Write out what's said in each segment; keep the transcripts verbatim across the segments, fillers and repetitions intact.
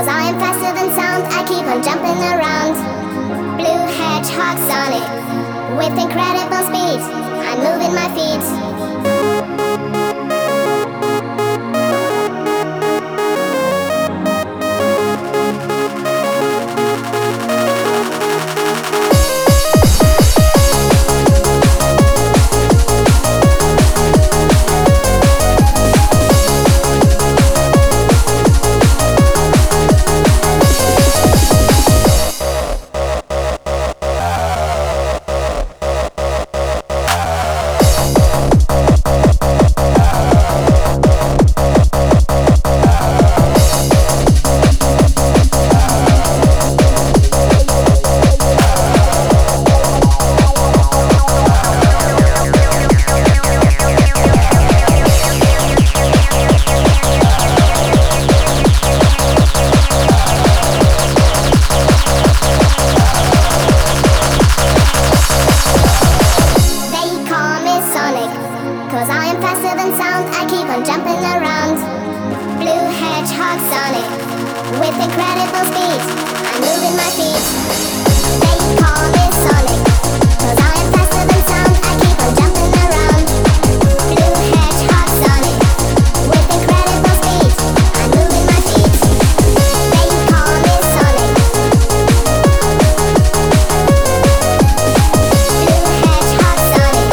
Cause I am faster than sound, I keep on jumping around. Blue hedgehog Sonic, with incredible speed, I'm moving my feet. Cause I am faster than sound, I keep on jumping around. Blue hedgehog Sonic, with incredible speed, I'm moving my feet. They call me Sonic, cause I am faster than sound, I keep on jumping around. Blue hedgehog Sonic, with incredible speed, I'm moving my feet. They call me Sonic. Blue hedgehog Sonic.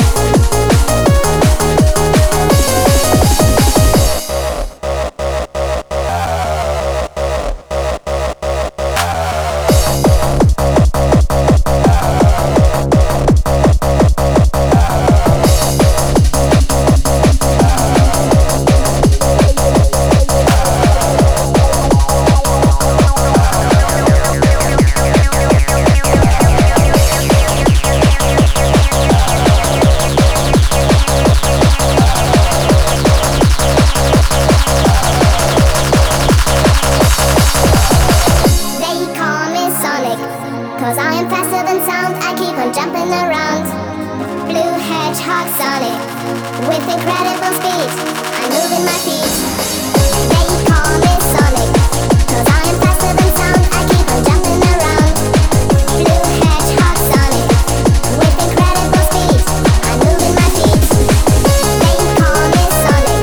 Cause I am faster than sound, I keep on jumping around. Blue hedgehog Sonic, with incredible speed, I'm moving my feet. They call me Sonic, cause I am faster than sound, I keep on jumping around. Blue hedgehog Sonic, with incredible speed, I'm moving my feet. They call me Sonic.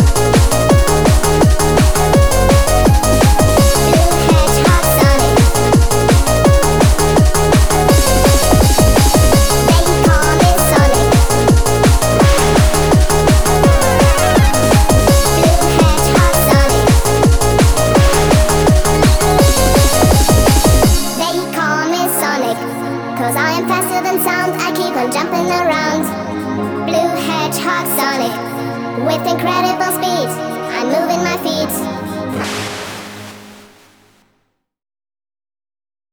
Blue hedgehog Sonic. Cause I am faster than sound, I keep on jumping around. Blue hedgehog Sonic, with incredible speed.